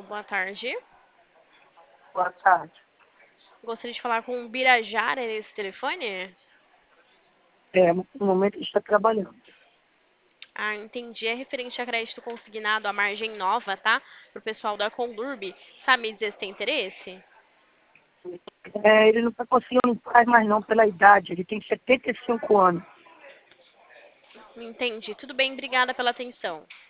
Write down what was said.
Boa tarde. Boa tarde. Gostaria de falar com o Birajara nesse telefone? No momento ele está trabalhando. Ah, entendi. É referente a crédito consignado à margem nova, tá? Pro pessoal da Condurb. Sabe me dizer se tem interesse? Ele não está conseguindo pagar mais não pela idade. Ele tem 75 anos. Entendi. Tudo bem, obrigada pela atenção.